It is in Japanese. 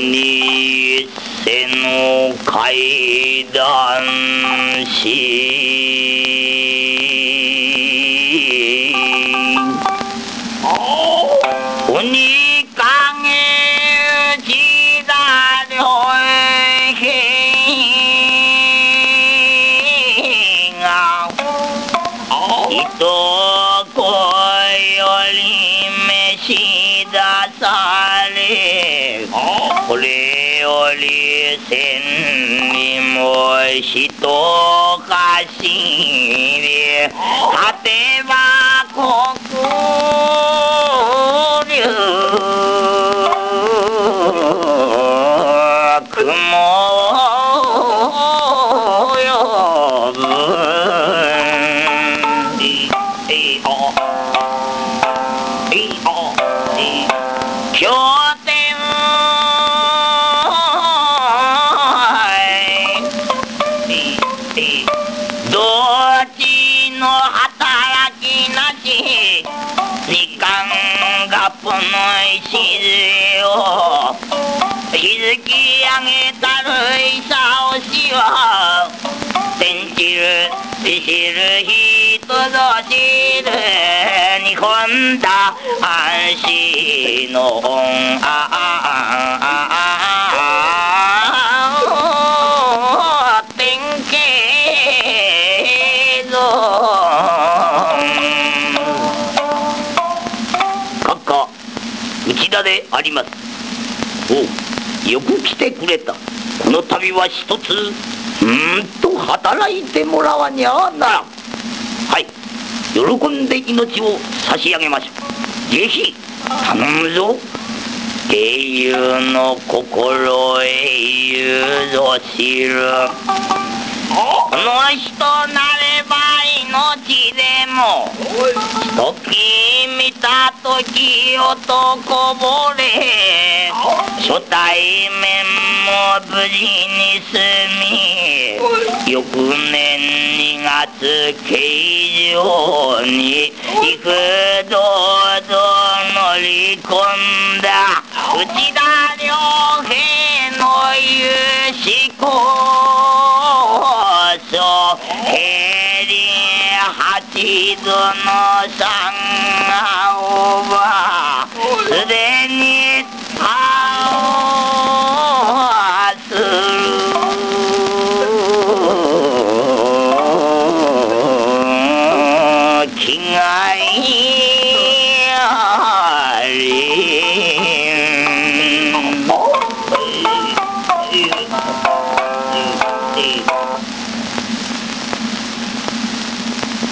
に背の階段し鬼影地だ両兵が人声より召し出されこれより千里も人かしり果ては黒竜雲を呼ぶ経典どっちの働きなし時間がこの礎を築き上げたるいさおしは天知る知る人ぞ知る日本だ安心の典型ぞ閣下内田であります。おうよく来てくれた。この度は一つ働いてもらわにゃならん。はい喜んで命を差し上げましょう。ぜひ頼むぞ。英雄の心英雄ぞ知るこの人なれば命でもひとき見たとき男ぼれ初対面も無事に済み翌年2月慶城に幾度々乗り込んだ内田良平の勇士こそ平林八度の三が